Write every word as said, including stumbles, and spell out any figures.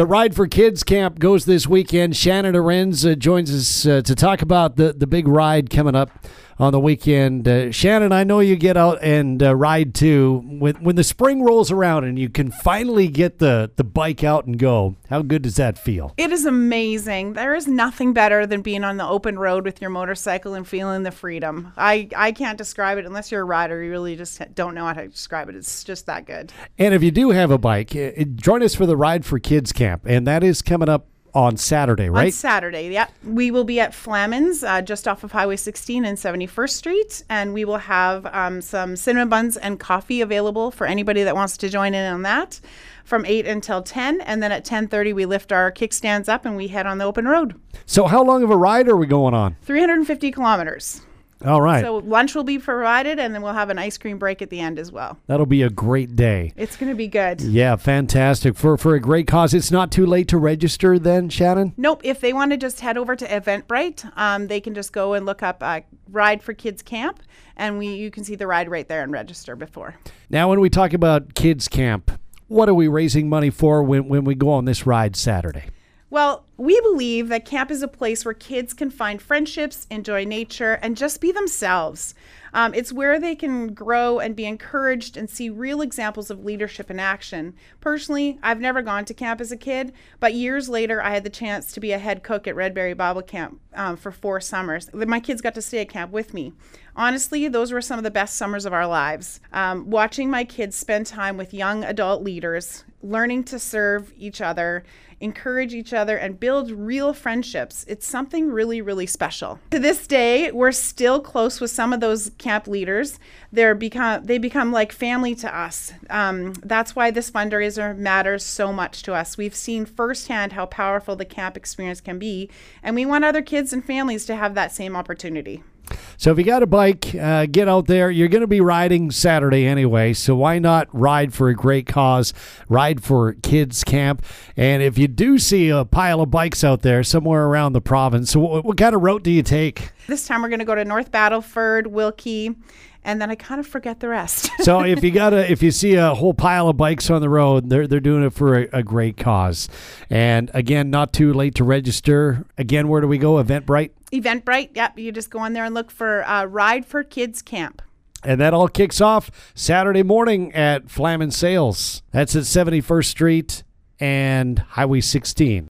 The Ride for Kids Camp goes this weekend. Shannon Arends uh, joins us uh, to talk about the, the big ride coming up on the weekend. Uh, Shannon, I know you get out and uh, ride too. When, when the spring rolls around and you can finally get the, the bike out and go, how good does that feel? It is amazing. There is nothing better than being on the open road with your motorcycle and feeling the freedom. I, I can't describe it unless you're a rider. You really just don't know how to describe it. It's just that good. And if you do have a bike, uh, join us for the Ride for Kids Camp. And that is coming up on Saturday, right? On Saturday, yeah. We will be at Flaman's, uh, just off of Highway sixteen and seventy-first Street, and we will have um, some cinnamon buns and coffee available for anybody that wants to join in on that from eight until ten, and then at ten thirty we lift our kickstands up and we head on the open road. So how long of a ride are we going on? three hundred fifty kilometers. All right. So lunch will be provided, and then we'll have an ice cream break at the end as well. That'll be a great day. It's going to be good. Yeah, fantastic. For for a great cause. It's not too late to register then, Shannon? Nope. If they want to just head over to Eventbrite, um, they can just go and look up uh, Ride for Kids Camp, and we you can see the ride right there and register before. Now, when we talk about Kids Camp, what are we raising money for when, when we go on this ride Saturday? Well, we believe that camp is a place where kids can find friendships, enjoy nature, and just be themselves. Um, it's where they can grow and be encouraged and see real examples of leadership in action. Personally, I've never gone to camp as a kid, but years later, I had the chance to be a head cook at Redberry Bible Camp um, for four summers. My kids got to stay at camp with me. Honestly, those were some of the best summers of our lives. Um, watching my kids spend time with young adult leaders, learning to serve each other, encourage each other, and build real friendships. It's something really, really special. To this day, we're still close with some of those camp leaders. They're become they become like family to us. Um, that's why this fundraiser matters so much to us. We've seen firsthand how powerful the camp experience can be, and we want other kids and families to have that same opportunity. So if you got a bike, uh, get out there. You're going to be riding Saturday anyway, so why not ride for a great cause, ride for Kids Camp? And if you do see a pile of bikes out there somewhere around the province, so what, what kind of route do you take? This time we're going to go to North Battleford, Wilkie, and then I kind of forget the rest. So if you got a, if you see a whole pile of bikes on the road, they're they're doing it for a, a great cause. And again, not too late to register. Again, where do we go? Eventbrite? Eventbrite, yep. You just go on there and look for uh, Ride for Kids Camp. And that all kicks off Saturday morning at Flaman Sales. That's at seventy-first Street and Highway sixteen.